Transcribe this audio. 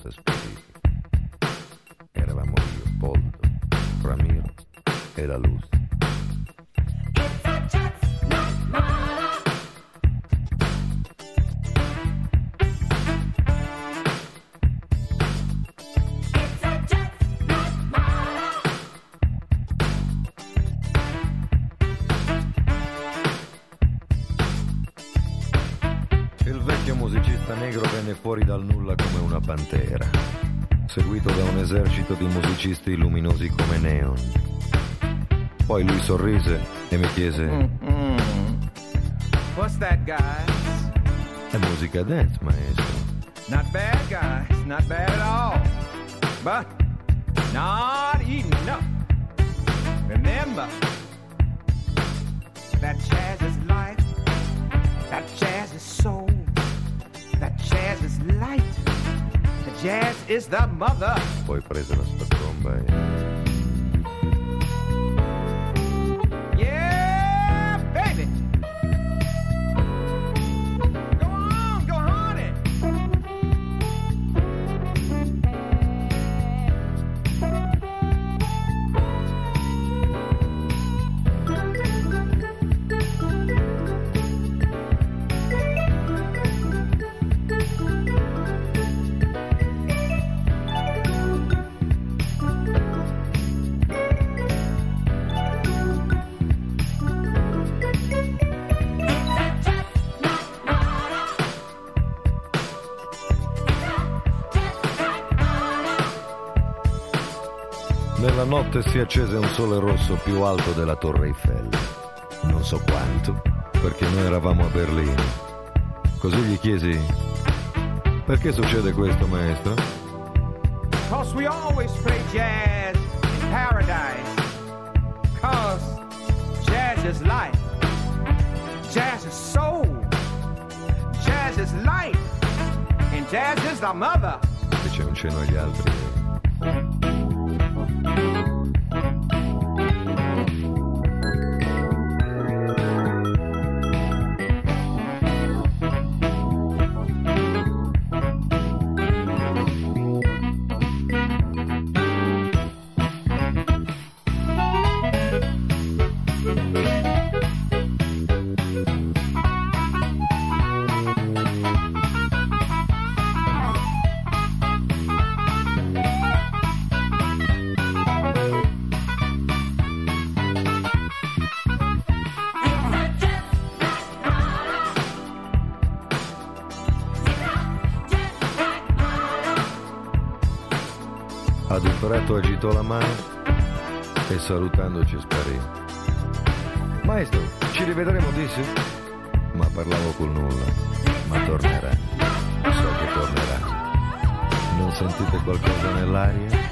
spariti. Eravamo io, Poldo, Ramiro e la Luz. Il vecchio musicista negro venne fuori dal nulla come una pantera, seguito da un esercito di musicisti luminosi come neon. Poi lui sorrise e mi chiese: What's that, guys? È musica dance, maestro. Not bad, guys. Not bad at all. But not enough. Remember, that jazz is life. That jazz is soul. That jazz is light. The jazz is the mother. Poi prese la sua tromba e... Yeah, baby. Go on it. Nella notte si accese un sole rosso più alto della Torre Eiffel. Non so quanto, perché noi eravamo a Berlino. Così gli chiesi: perché succede questo, maestro? Cause we always play jazz in paradise. Cause jazz is life. Jazz is soul. Jazz is light. And jazz is the mother. Fece un cenno agli altri. Adoperato agitò la mano e salutandoci sparì. Maestro, ci rivedremo, disse? Ma parlavo col nulla. Ma tornerà. So che tornerà. Non sentite qualcosa nell'aria?